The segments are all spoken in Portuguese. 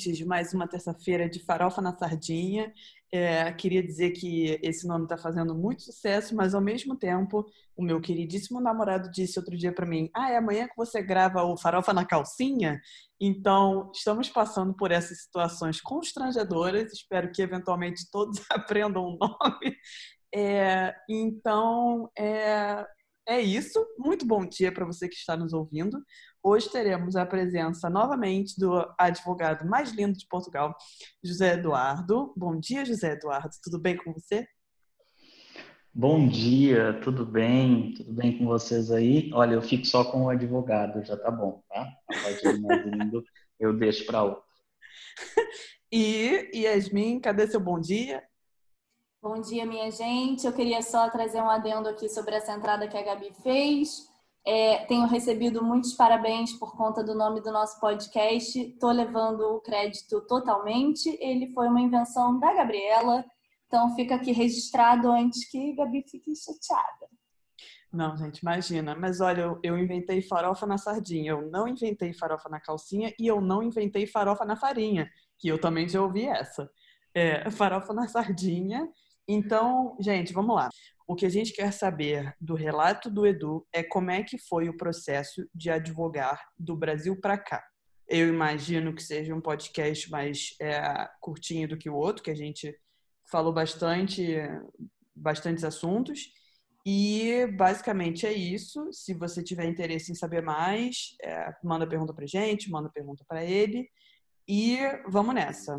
ouvintes de mais uma terça-feira de Farofa na Sardinha. Queria dizer que esse nome está fazendo muito sucesso, mas ao mesmo tempo, o meu queridíssimo namorado disse outro dia para mim: é amanhã que você grava o Farofa na Calcinha? Então, estamos passando por essas situações constrangedoras. Espero que eventualmente todos aprendam o nome. É isso. Muito bom dia para você que está nos ouvindo. Hoje teremos a presença novamente do advogado mais lindo de Portugal, José Eduardo. Bom dia, José Eduardo. Tudo bem com você? Bom dia, tudo bem? Tudo bem com vocês aí? Olha, eu fico só com o advogado, já tá bom, tá? A parte do mais lindo eu deixo para outro. E Yasmin, cadê seu bom dia? Bom dia, minha gente. Eu queria só trazer um adendo aqui sobre essa entrada que a Gabi fez. Tenho recebido muitos parabéns por conta do nome do nosso podcast. Estou levando o crédito totalmente. Ele foi uma invenção da Gabriela. Então fica aqui registrado antes que a Gabi fique chateada. Não, gente, imagina. Mas olha, eu inventei farofa na sardinha. Eu não inventei farofa na calcinha e eu não inventei farofa na farinha, que eu também já ouvi essa. Farofa na sardinha. Então, gente, vamos lá. O que a gente quer saber do relato do Edu é como é que foi o processo de advogar do Brasil para cá. Eu imagino que seja um podcast mais curtinho do que o outro, que a gente falou bastantes assuntos. E basicamente é isso. Se você tiver interesse em saber mais, manda pergunta pra gente, manda pergunta para ele. E vamos nessa.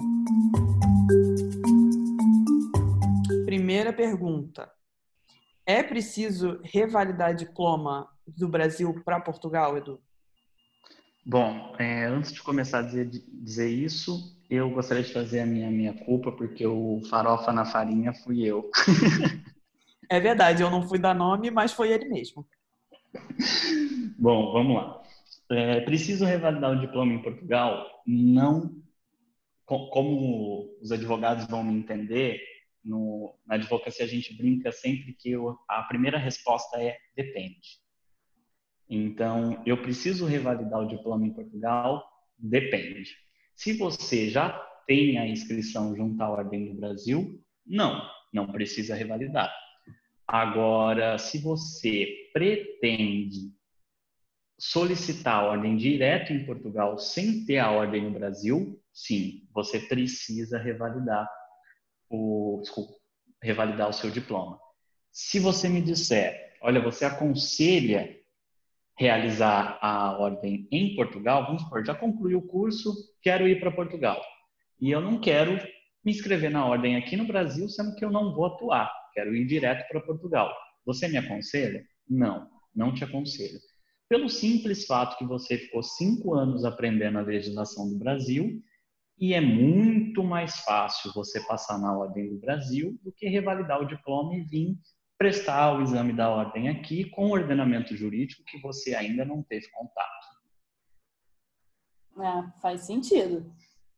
Primeira pergunta. É preciso revalidar diploma do Brasil para Portugal, Edu? Bom, antes de começar a dizer isso, eu gostaria de fazer a minha culpa, porque o farofa na farinha fui eu. É verdade, eu não fui dar nome, mas foi ele mesmo. Bom, vamos lá. Preciso revalidar o diploma em Portugal? Não. Como os advogados vão me entender, na advocacia a gente brinca sempre que a primeira resposta é depende. Então, eu preciso revalidar o diploma em Portugal? Depende. Se você já tem a inscrição junto à Ordem do Brasil, não precisa revalidar. Agora, se você pretende solicitar a ordem direto em Portugal sem ter a ordem no Brasil, sim, você precisa revalidar o seu diploma. Se você me disser, olha, você aconselha realizar a ordem em Portugal, vamos supor, já concluí o curso, quero ir para Portugal. E eu não quero me inscrever na ordem aqui no Brasil, sendo que eu não vou atuar. Quero ir direto para Portugal. Você me aconselha? Não te aconselho. Pelo simples fato que você ficou 5 anos aprendendo a legislação do Brasil e é muito mais fácil você passar na ordem do Brasil do que revalidar o diploma e vir prestar o exame da ordem aqui com o ordenamento jurídico que você ainda não teve contato. Faz sentido.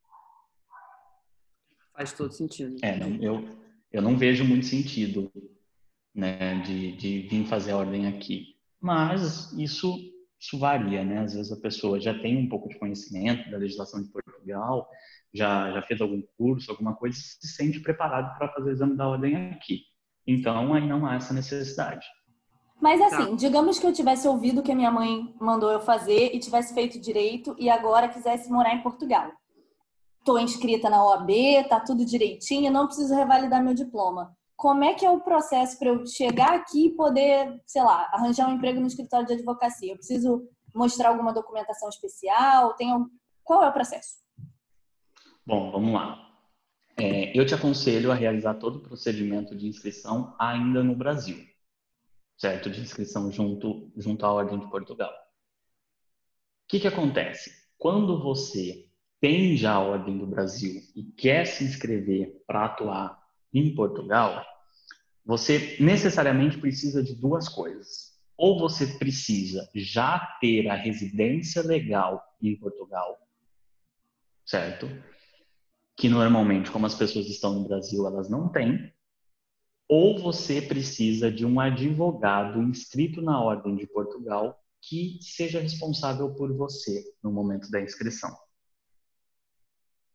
Faz todo sentido. Eu não vejo muito sentido, né, de vir fazer a ordem aqui. Mas isso varia, né? Às vezes a pessoa já tem um pouco de conhecimento da legislação de Portugal, já fez algum curso, alguma coisa, e se sente preparado para fazer o exame da ordem aqui. Então, aí não há essa necessidade. Mas assim, digamos que eu tivesse ouvido o que a minha mãe mandou eu fazer e tivesse feito direito e agora quisesse morar em Portugal. Estou inscrita na OAB, tá tudo direitinho, não preciso revalidar meu diploma. Como é que é o processo para eu chegar aqui e poder, sei lá, arranjar um emprego no escritório de advocacia? Eu preciso mostrar alguma documentação especial? Qual é o processo? Bom, vamos lá. Eu te aconselho a realizar todo o procedimento de inscrição ainda no Brasil, certo? De inscrição junto à Ordem de Portugal. O que acontece? Quando você tem já a Ordem do Brasil e quer se inscrever para atuar em Portugal, você necessariamente precisa de duas coisas. Ou você precisa já ter a residência legal em Portugal, certo? Que normalmente, como as pessoas estão no Brasil, elas não têm. Ou você precisa de um advogado inscrito na Ordem de Portugal que seja responsável por você no momento da inscrição.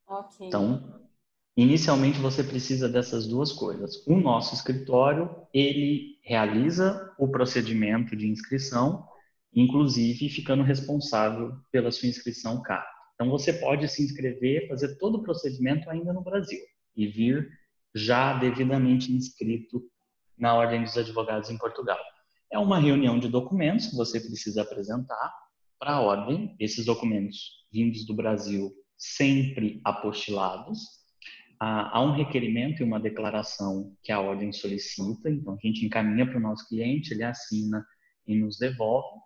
Ok. Então, inicialmente você precisa dessas duas coisas. O nosso escritório, ele realiza o procedimento de inscrição, inclusive ficando responsável pela sua inscrição cá. Então, você pode se inscrever, fazer todo o procedimento ainda no Brasil e vir já devidamente inscrito na Ordem dos Advogados em Portugal. É uma reunião de documentos que você precisa apresentar para a Ordem, esses documentos vindos do Brasil sempre apostilados. Há um requerimento e uma declaração que a Ordem solicita, então a gente encaminha para o nosso cliente, ele assina e nos devolve.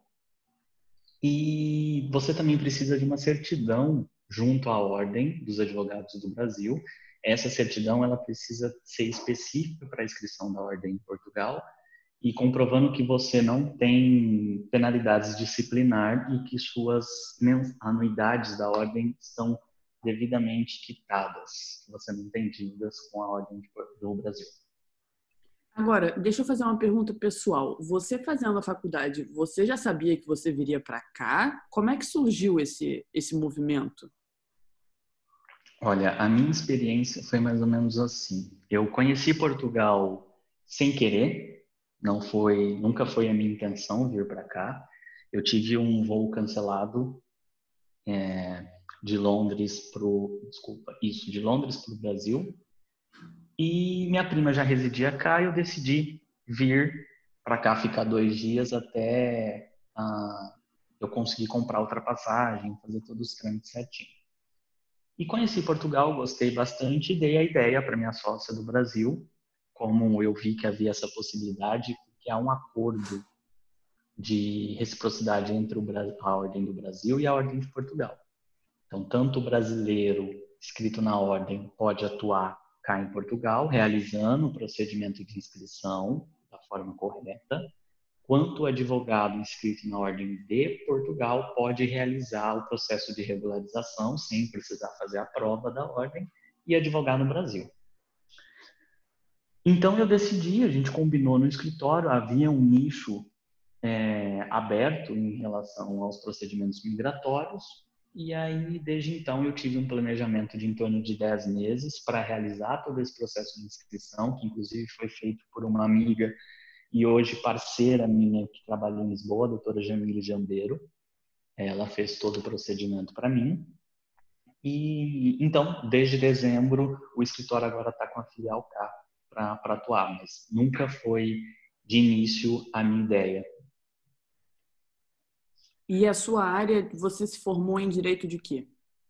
E você também precisa de uma certidão junto à Ordem dos Advogados do Brasil. Essa certidão ela precisa ser específica para a inscrição da Ordem em Portugal e comprovando que você não tem penalidades disciplinar e que suas anuidades da Ordem estão devidamente quitadas, que você não tem dívidas com a Ordem do Brasil. Agora, deixa eu fazer uma pergunta pessoal. Você fazendo a faculdade, você já sabia que você viria para cá? Como é que surgiu esse movimento? Olha, a minha experiência foi mais ou menos assim. Eu conheci Portugal sem querer, nunca foi a minha intenção vir para cá. Eu tive um voo cancelado de Londres para o Brasil. E minha prima já residia cá e eu decidi vir para cá ficar 2 dias até eu conseguir comprar outra passagem, fazer todos os trâmites certinho. E conheci Portugal, gostei bastante e dei a ideia para minha sócia do Brasil, como eu vi que havia essa possibilidade, que há um acordo de reciprocidade entre a Ordem do Brasil e a Ordem de Portugal. Então, tanto o brasileiro inscrito na Ordem pode atuar cá em Portugal, realizando o procedimento de inscrição da forma correta, quanto o advogado inscrito na Ordem de Portugal pode realizar o processo de regularização sem precisar fazer a prova da Ordem e advogar no Brasil. Então eu decidi, a gente combinou no escritório, havia um nicho aberto em relação aos procedimentos migratórios e aí desde então eu tive um planejamento de em torno de 10 meses para realizar todo esse processo de inscrição, que inclusive foi feito por uma amiga e hoje parceira minha que trabalha em Lisboa, a doutora Jamile Jambeiro. Ela fez todo o procedimento para mim. E então, desde dezembro, o escritório agora está com a filial cá para atuar, mas nunca foi de início a minha ideia. E a sua área, você se formou em direito de quê?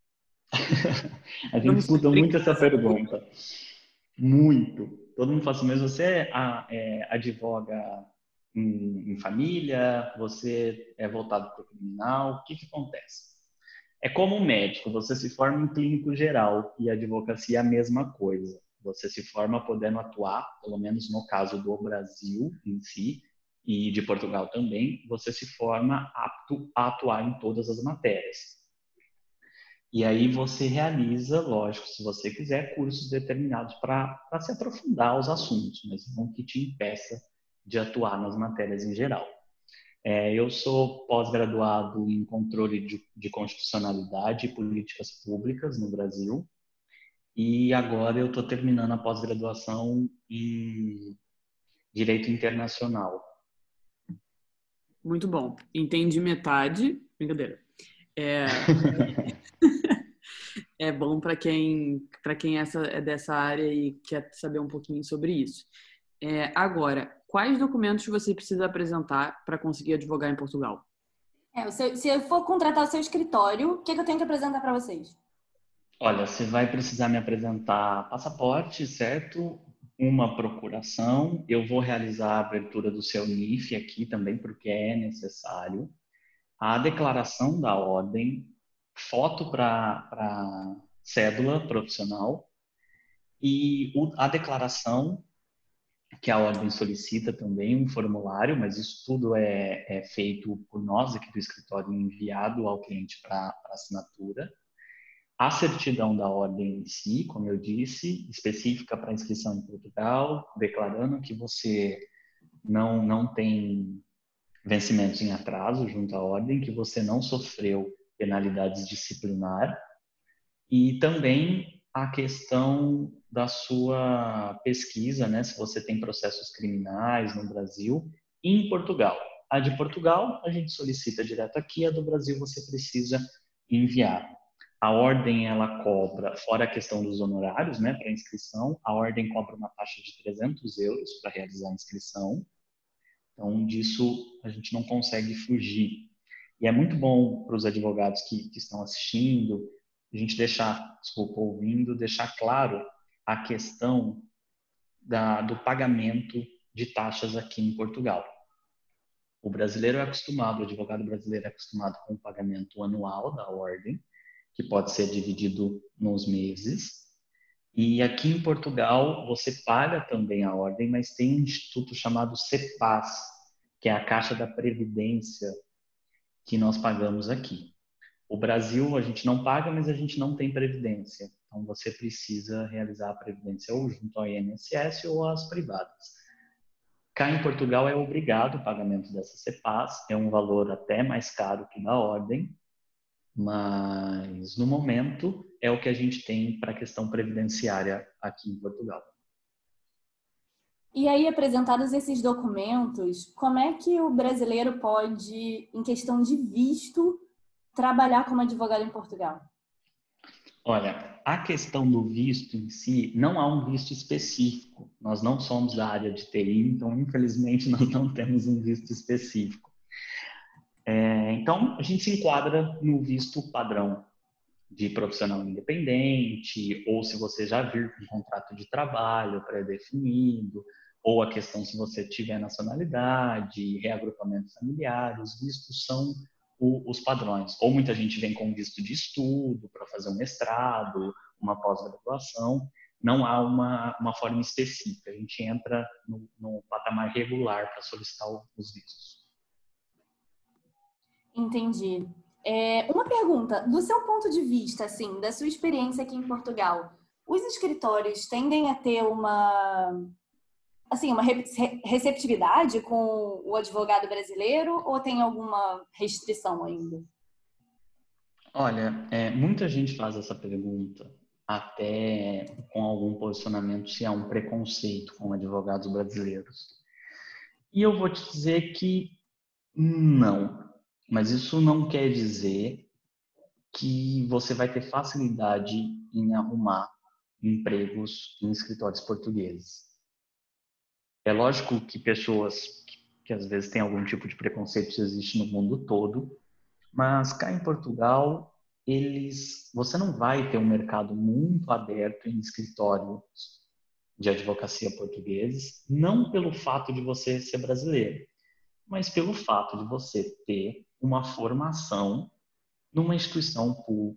A gente escuta muito essa pergunta. Muito. Todo mundo fala assim, mas você advoga em família? Você é voltado para o criminal? O que acontece? É como um médico, você se forma em clínico geral e a advocacia é a mesma coisa. Você se forma podendo atuar, pelo menos no caso do Brasil em si, e de Portugal também, você se forma apto a atuar em todas as matérias. E aí você realiza, lógico, se você quiser, cursos determinados para se aprofundar os assuntos, mas não que te impeça de atuar nas matérias em geral. Eu sou pós-graduado em controle de constitucionalidade e políticas públicas no Brasil e agora eu estou terminando a pós-graduação em direito internacional. Muito bom. Entendi metade. Brincadeira. É bom para quem é dessa área e quer saber um pouquinho sobre isso. Agora, quais documentos você precisa apresentar para conseguir advogar em Portugal? Se eu for contratar o seu escritório, o que eu tenho que apresentar para vocês? Olha, você vai precisar me apresentar passaporte, certo? Uma procuração. Eu vou realizar a abertura do seu NIF aqui também, porque é necessário. A declaração da ordem, foto para cédula profissional e a declaração que a ordem solicita também, um formulário, mas isso tudo é feito por nós aqui do escritório, enviado ao cliente para assinatura. A certidão da ordem em si, como eu disse, específica para inscrição em Portugal, declarando que você não tem vencimentos em atraso junto à ordem, que você não sofreu penalidades disciplinar E também a questão da sua pesquisa, né? Se você tem processos criminais no Brasil e em Portugal. A de Portugal a gente solicita direto aqui, a do Brasil você precisa enviar. A ordem, ela cobra, fora a questão dos honorários, né, para inscrição, a ordem cobra uma taxa de 300 euros para realizar a inscrição. Então, disso a gente não consegue fugir. E é muito bom para os advogados que estão assistindo, a gente ouvindo, deixar claro a questão do pagamento de taxas aqui em Portugal. O brasileiro é acostumado, o advogado brasileiro é acostumado com o pagamento anual da ordem, que pode ser dividido nos meses. E aqui em Portugal, você paga também a ordem, mas tem um instituto chamado CEPAS, que é a Caixa da Previdência, que nós pagamos aqui. O Brasil, a gente não paga, mas a gente não tem previdência. Então, você precisa realizar a previdência ou junto ao INSS ou às privadas. Cá em Portugal, é obrigado o pagamento dessa CEPAS, é um valor até mais caro que da ordem, mas no momento é o que a gente tem para a questão previdenciária aqui em Portugal. E aí, apresentados esses documentos, como é que o brasileiro pode, em questão de visto, trabalhar como advogado em Portugal? Olha, a questão do visto em si, não há um visto específico. Nós não somos da área de TI, então, infelizmente, nós não temos um visto específico. Então, a gente se enquadra no visto padrão de profissional independente, ou se você já vir com um contrato de trabalho pré-definido, ou a questão se você tiver nacionalidade, reagrupamento familiar, os vistos são os padrões. Ou muita gente vem com visto de estudo para fazer um mestrado, uma pós-graduação. Não há uma forma específica. A gente entra no patamar regular para solicitar os vistos. Entendi. Uma pergunta, do seu ponto de vista, assim, da sua experiência aqui em Portugal, os escritórios tendem a ter uma receptividade com o advogado brasileiro ou tem alguma restrição ainda? Olha, muita gente faz essa pergunta, até com algum posicionamento se há um preconceito com advogados brasileiros. E eu vou te dizer que não. Mas isso não quer dizer que você vai ter facilidade em arrumar empregos em escritórios portugueses. É lógico que pessoas que às vezes têm algum tipo de preconceito, isso existe no mundo todo, mas cá em Portugal, você não vai ter um mercado muito aberto em escritórios de advocacia portugueses, não pelo fato de você ser brasileiro, mas pelo fato de você ter uma formação numa instituição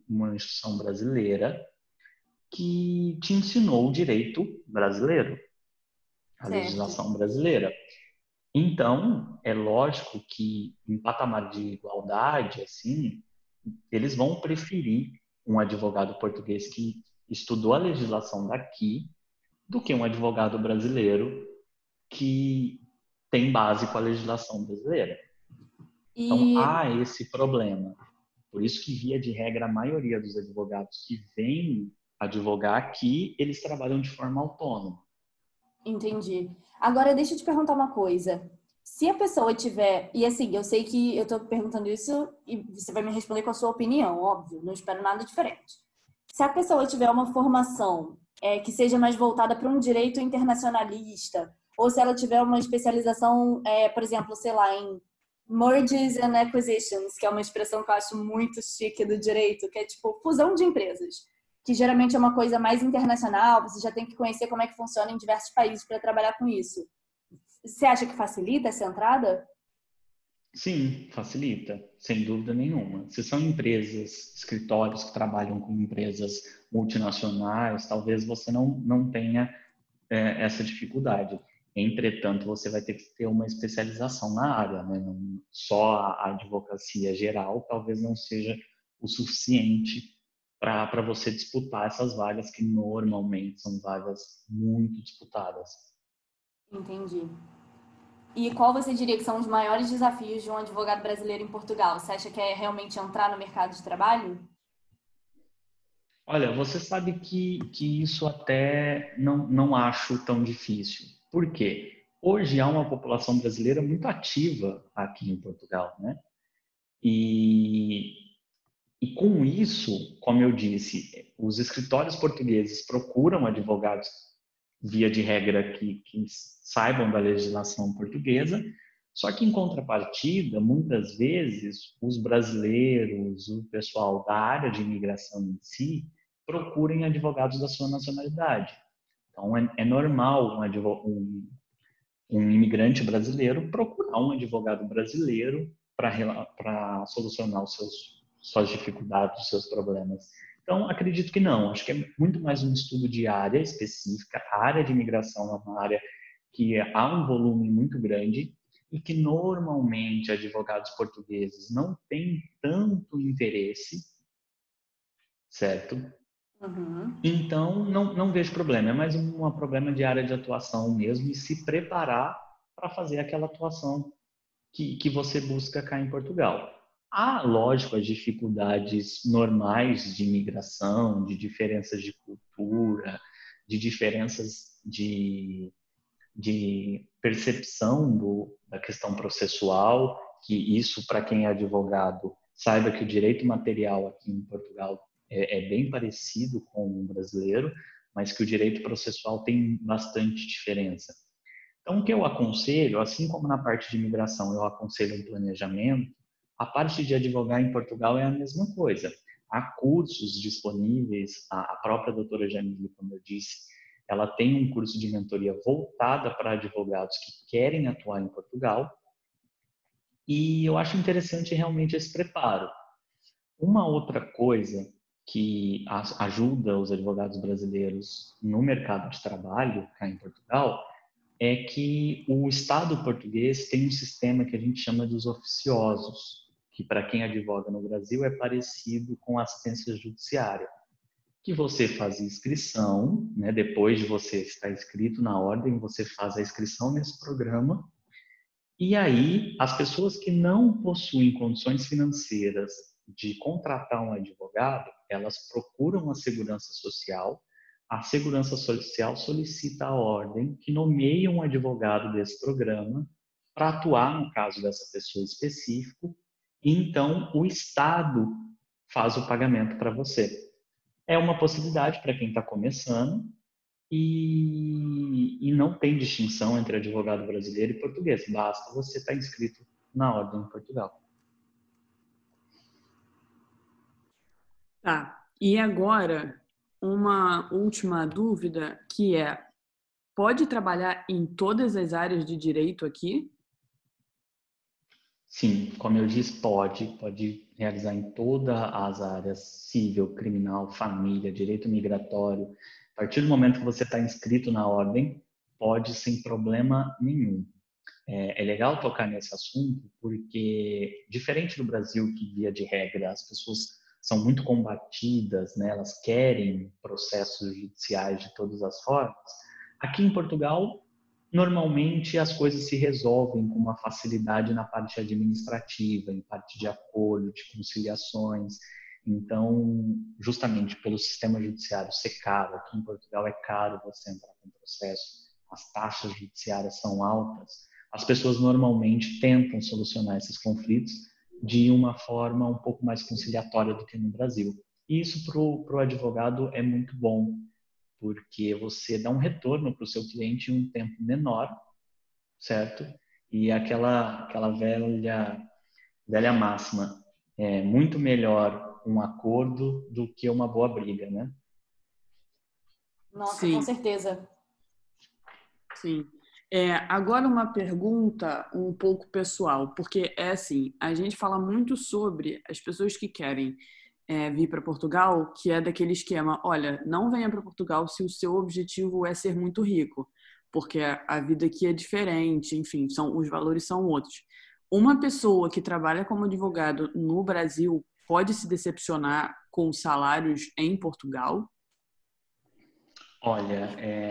brasileira que te ensinou o direito brasileiro, a legislação brasileira. Então, é lógico que em patamar de igualdade, assim, eles vão preferir um advogado português que estudou a legislação daqui do que um advogado brasileiro que tem base com a legislação brasileira. Então, há esse problema. Por isso que, via de regra, a maioria dos advogados que vêm advogar aqui, eles trabalham de forma autônoma. Entendi. Agora, deixa eu te perguntar uma coisa. Se a pessoa tiver... E assim, eu sei que eu estou perguntando isso e você vai me responder com a sua opinião, óbvio. Não espero nada diferente. Se a pessoa tiver uma formação que seja mais voltada para um direito internacionalista, ou se ela tiver uma especialização, por exemplo, sei lá, em mergers and acquisitions, que é uma expressão que eu acho muito chique do direito, que é tipo fusão de empresas, que geralmente é uma coisa mais internacional, você já tem que conhecer como é que funciona em diversos países para trabalhar com isso. Você acha que facilita essa entrada? Sim, facilita, sem dúvida nenhuma. Se são empresas, escritórios que trabalham com empresas multinacionais, talvez você não tenha essa dificuldade. Entretanto, você vai ter que ter uma especialização na área, né? Não, só a advocacia geral talvez não seja o suficiente para você disputar essas vagas que normalmente são vagas muito disputadas. Entendi. E qual você diria que são os maiores desafios de um advogado brasileiro em Portugal? Você acha que é realmente entrar no mercado de trabalho? Olha, você sabe que isso até não acho tão difícil. Por quê? Hoje há uma população brasileira muito ativa aqui em Portugal, né? E, e com isso, como eu disse, os escritórios portugueses procuram advogados, via de regra, que saibam da legislação portuguesa, só que, em contrapartida, muitas vezes, os brasileiros, o pessoal da área de imigração em si, procurem advogados da sua nacionalidade. Então, é normal um imigrante brasileiro procurar um advogado brasileiro para solucionar suas dificuldades, os seus problemas. Então, acredito que não. Acho que é muito mais um estudo de área específica. A área de imigração é uma área que há um volume muito grande e que normalmente advogados portugueses não têm tanto interesse, certo? Uhum. Então, não vejo problema. É mais um problema de área de atuação mesmo e se preparar para fazer aquela atuação que você busca cá em Portugal. Há, lógico, as dificuldades normais de imigração, de diferenças de cultura, de diferenças de percepção da questão processual, que isso, para quem é advogado, saiba que o direito material aqui em Portugal é bem parecido com o brasileiro, mas que o direito processual tem bastante diferença. Então, o que eu aconselho, assim como na parte de imigração eu aconselho um planejamento, a parte de advogar em Portugal é a mesma coisa. Há cursos disponíveis, a própria doutora Jamile, como eu disse, ela tem um curso de mentoria voltada para advogados que querem atuar em Portugal, e eu acho interessante realmente esse preparo. Uma outra coisa que ajuda os advogados brasileiros no mercado de trabalho cá em Portugal é que o Estado português tem um sistema que a gente chama dos oficiosos, que para quem advoga no Brasil é parecido com a assistência judiciária, que você faz inscrição, né? Depois de você estar inscrito na ordem, você faz a inscrição nesse programa, e aí as pessoas que não possuem condições financeiras de contratar um advogado, elas procuram a Segurança Social solicita a ordem que nomeie um advogado desse programa para atuar no caso dessa pessoa específico, e então o Estado faz o pagamento para você. É uma possibilidade para quem está começando e não tem distinção entre advogado brasileiro e português. Basta você estar inscrito na ordem em Portugal. Tá. E agora, uma última dúvida que é: pode trabalhar em todas as áreas de direito aqui? Sim, como eu disse, pode realizar em todas as áreas: civil, criminal, família, direito migratório. A partir do momento que você está inscrito na ordem, pode sem problema nenhum. É legal tocar nesse assunto porque, diferente do Brasil, que via de regra as pessoas são muito combatidas, né? Elas querem processos judiciais de todas as formas, aqui em Portugal normalmente as coisas se resolvem com uma facilidade na parte administrativa, em parte de acordo, de conciliações. Então, justamente pelo sistema judiciário ser caro, aqui em Portugal é caro você entrar com processo, as taxas judiciárias são altas, as pessoas normalmente tentam solucionar esses conflitos de uma forma um pouco mais conciliatória do que no Brasil. E isso para o advogado é muito bom, porque você dá um retorno para o seu cliente em um tempo menor, certo? E aquela velha máxima, é muito melhor um acordo do que uma boa briga, né? Nossa, com Sim, certeza. sim. Agora uma pergunta um pouco pessoal, porque é assim, a gente fala muito sobre as pessoas que querem vir para Portugal, que é daquele esquema: olha, não venha para Portugal se o seu objetivo é ser muito rico, porque a vida aqui é diferente, enfim, os valores são outros. Uma pessoa que trabalha como advogado no Brasil pode se decepcionar com salários em Portugal? Olha,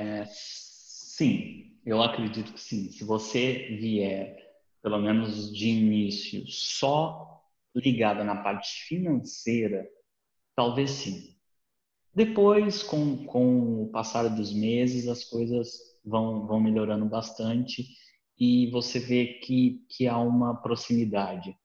sim, eu acredito que sim. Se você vier, pelo menos de início, só ligada na parte financeira, talvez sim. Depois, com o passar dos meses, as coisas vão melhorando bastante e você vê que há uma proximidade.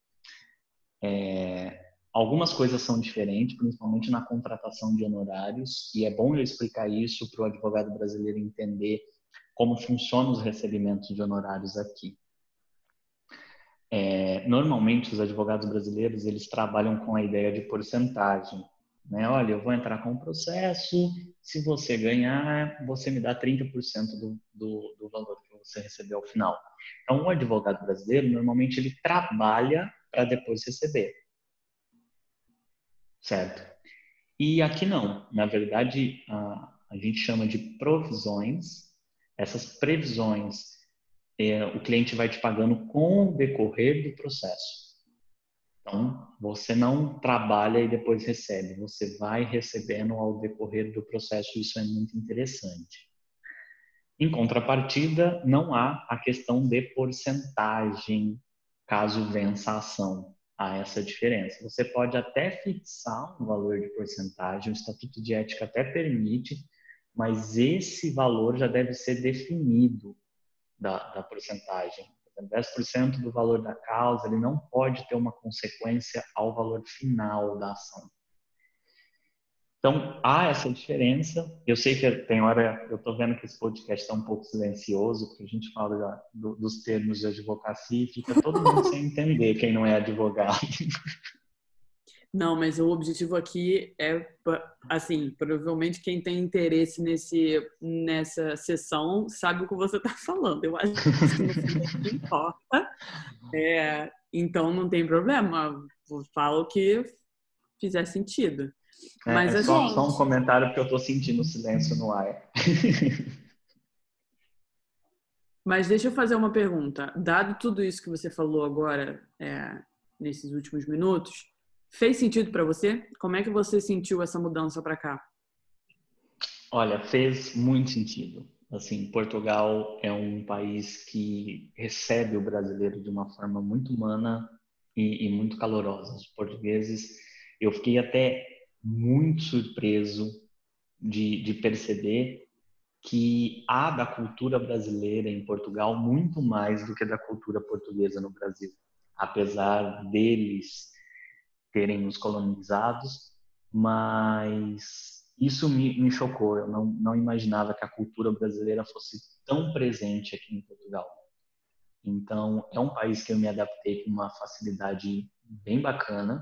Algumas coisas são diferentes, principalmente na contratação de honorários, e é bom eu explicar isso para o advogado brasileiro entender como funcionam os recebimentos de honorários aqui. Normalmente, os advogados brasileiros, eles trabalham com a ideia de porcentagem, né? Olha, eu vou entrar com o processo, se você ganhar, você me dá 30% do valor que você recebeu ao final. Então, o advogado brasileiro, normalmente, ele trabalha para depois receber, certo? E aqui não. Na verdade, a gente chama de provisões. Essas previsões, o cliente vai te pagando com o decorrer do processo. Então, você não trabalha e depois recebe, você vai recebendo ao decorrer do processo, isso é muito interessante. Em contrapartida, não há a questão de porcentagem, caso vença a ação. Há essa diferença. Você pode até fixar um valor de porcentagem, o Estatuto de Ética até permite, mas esse valor já deve ser definido da porcentagem. 10% do valor da causa, ele não pode ter uma consequência ao valor final da ação. Então, há essa diferença. Eu sei que tem hora, eu estou vendo que esse podcast está um pouco silencioso, porque a gente fala dos termos de advocacia e fica todo mundo sem entender quem não é advogado. Não, mas o objetivo aqui é, assim, provavelmente quem tem interesse nessa sessão sabe o que você está falando. Eu acho que no fim não importa. Então não tem problema. Fala o que fizer sentido. Mas só um comentário, porque eu estou sentindo o silêncio no ar. Mas deixa eu fazer uma pergunta. Dado tudo isso que você falou agora, nesses últimos minutos, fez sentido para você? Como é que você sentiu essa mudança para cá? Olha, fez muito sentido. Assim, Portugal é um país que recebe o brasileiro de uma forma muito humana e muito calorosa. Os portugueses, eu fiquei até muito surpreso de perceber que há da cultura brasileira em Portugal muito mais do que da cultura portuguesa no Brasil. Apesar deles terem nos colonizados, mas isso me chocou. Eu não imaginava que a cultura brasileira fosse tão presente aqui em Portugal. Então, é um país que eu me adaptei com uma facilidade bem bacana.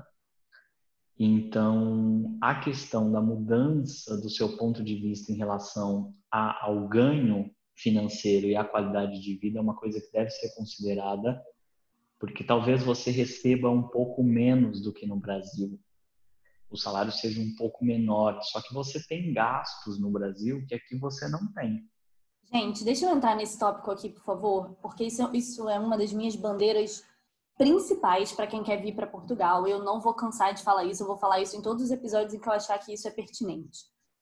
Então, a questão da mudança do seu ponto de vista em relação ao ganho financeiro e à qualidade de vida é uma coisa que deve ser considerada, porque talvez você receba um pouco menos do que no Brasil. O salário seja um pouco menor, só que você tem gastos no Brasil que aqui você não tem. Gente, deixa eu entrar nesse tópico aqui, por favor, porque isso é uma das minhas bandeiras principais para quem quer vir para Portugal. Eu não vou cansar de falar isso, eu vou falar isso em todos os episódios em que eu achar que isso é pertinente.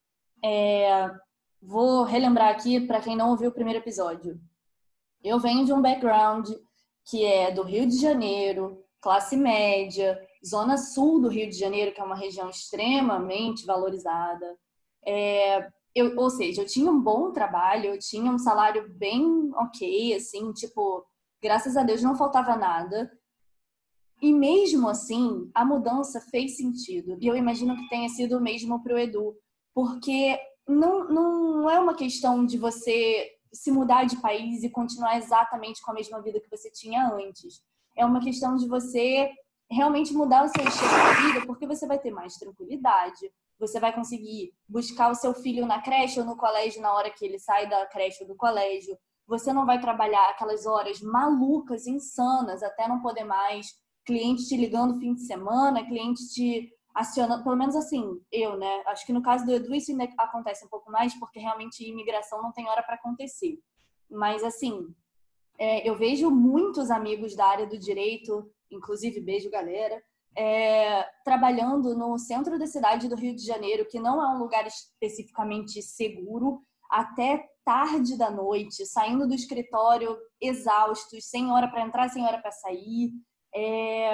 Vou relembrar aqui para quem não ouviu o primeiro episódio. Eu venho de um background que é do Rio de Janeiro, classe média, zona sul do Rio de Janeiro, que é uma região extremamente valorizada. Ou seja, eu tinha um bom trabalho, eu tinha um salário bem ok, assim, tipo, graças a Deus não faltava nada. E mesmo assim, a mudança fez sentido. E eu imagino que tenha sido o mesmo para o Edu. Porque não é uma questão de você se mudar de país e continuar exatamente com a mesma vida que você tinha antes. É uma questão de você realmente mudar o seu estilo de vida, porque você vai ter mais tranquilidade, você vai conseguir buscar o seu filho na creche ou no colégio na hora que ele sai da creche ou do colégio. Você não vai trabalhar aquelas horas malucas, insanas, até não poder mais. Cliente te ligando no fim de semana, cliente te acionando, pelo menos assim, eu, né? Acho que no caso do Edu isso ainda acontece um pouco mais, porque realmente imigração não tem hora para acontecer. Mas, assim, eu vejo muitos amigos da área do direito, inclusive, beijo, galera, trabalhando no centro da cidade do Rio de Janeiro, que não é um lugar especificamente seguro, até tarde da noite, saindo do escritório exaustos, sem hora para entrar, sem hora para sair.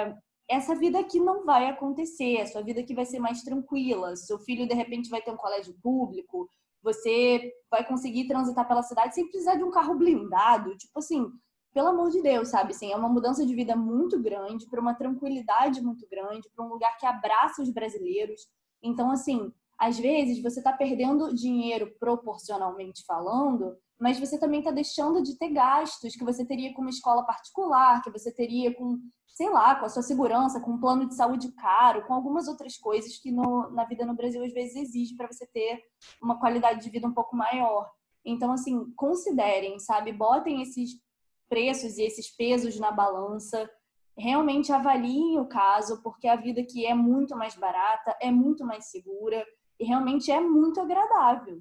essa vida aqui não vai acontecer, a sua vida aqui vai ser mais tranquila, seu filho de repente vai ter um colégio público, você vai conseguir transitar pela cidade sem precisar de um carro blindado, tipo assim, pelo amor de Deus, sabe? Assim, é uma mudança de vida muito grande, para uma tranquilidade muito grande, para um lugar que abraça os brasileiros. Então, assim, às vezes você está perdendo dinheiro proporcionalmente falando, mas você também está deixando de ter gastos que você teria com uma escola particular, que você teria com, sei lá, com a sua segurança, com um plano de saúde caro, com algumas outras coisas que na vida no Brasil às vezes exige para você ter uma qualidade de vida um pouco maior. Então, assim, considerem, sabe? Botem esses preços e esses pesos na balança, realmente avaliem o caso, porque a vida aqui é muito mais barata, é muito mais segura e realmente é muito agradável.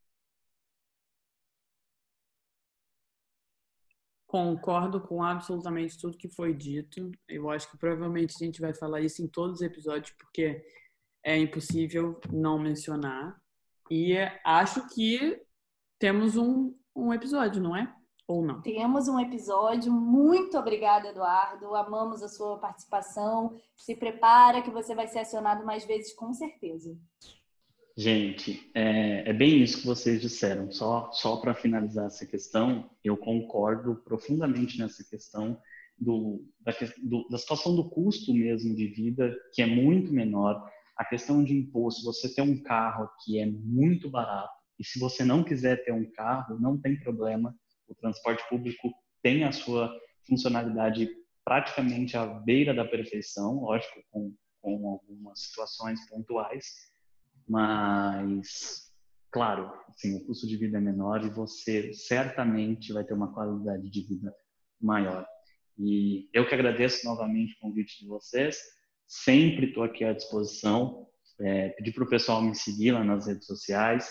Concordo com absolutamente tudo que foi dito. Eu acho que provavelmente a gente vai falar isso em todos os episódios, porque é impossível não mencionar. E acho que temos um episódio, não é? Ou não? Temos um episódio. Muito obrigada, Eduardo. Amamos a sua participação. Se prepara que você vai ser acionado mais vezes, com certeza. Gente, é bem isso que vocês disseram. Só para finalizar essa questão, eu concordo profundamente nessa questão da situação do custo mesmo de vida, que é muito menor. A questão de imposto, você ter um carro que é muito barato, e se você não quiser ter um carro, não tem problema. O transporte público tem a sua funcionalidade praticamente à beira da perfeição, lógico, com algumas situações pontuais. Mas, claro, assim, o custo de vida é menor e você certamente vai ter uma qualidade de vida maior. E eu que agradeço novamente o convite de vocês. Sempre estou aqui à disposição. Pedir para o pessoal me seguir lá nas redes sociais,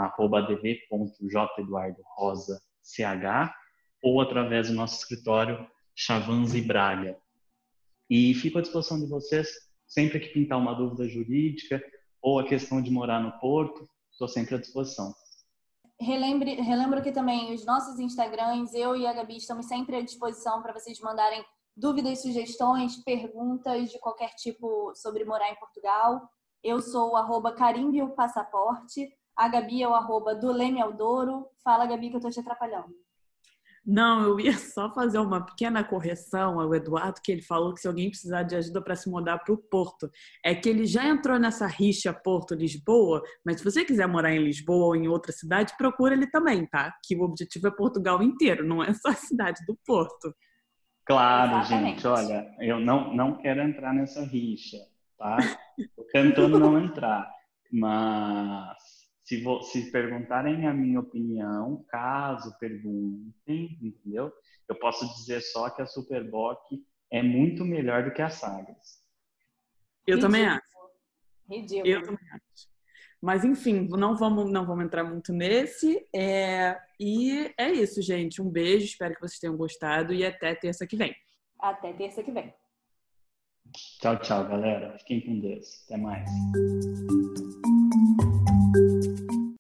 @dv.jeduardorosa.ch ou através do nosso escritório Chavanzi Braga. E fico à disposição de vocês sempre que pintar uma dúvida jurídica ou a questão de morar no Porto, estou sempre à disposição. Relembro que também os nossos Instagrams, eu e a Gabi, estamos sempre à disposição para vocês mandarem dúvidas, sugestões, perguntas de qualquer tipo sobre morar em Portugal. Eu sou o @carimbio-passaporte, a Gabi é o @dolemealdoro. Fala, Gabi, que eu estou te atrapalhando. Não, eu ia só fazer uma pequena correção ao Eduardo, que ele falou que se alguém precisar de ajuda para se mudar para o Porto, é que ele já entrou nessa rixa Porto-Lisboa, mas se você quiser morar em Lisboa ou em outra cidade, procura ele também, tá? Que o objetivo é Portugal inteiro, não é só a cidade do Porto. Claro, Exatamente. gente, olha, eu não quero entrar nessa rixa, tá? Estou tentando não entrar, mas se perguntarem a minha opinião, caso perguntem, entendeu? Eu posso dizer só que a Superboc é muito melhor do que a Sagres. Eu também acho. Ridículo. Eu também acho. Mas, enfim, não vamos entrar muito nesse. E é isso, gente. Um beijo, espero que vocês tenham gostado e até terça que vem. Até terça que vem. Tchau, tchau, galera. Fiquem com Deus. Até mais.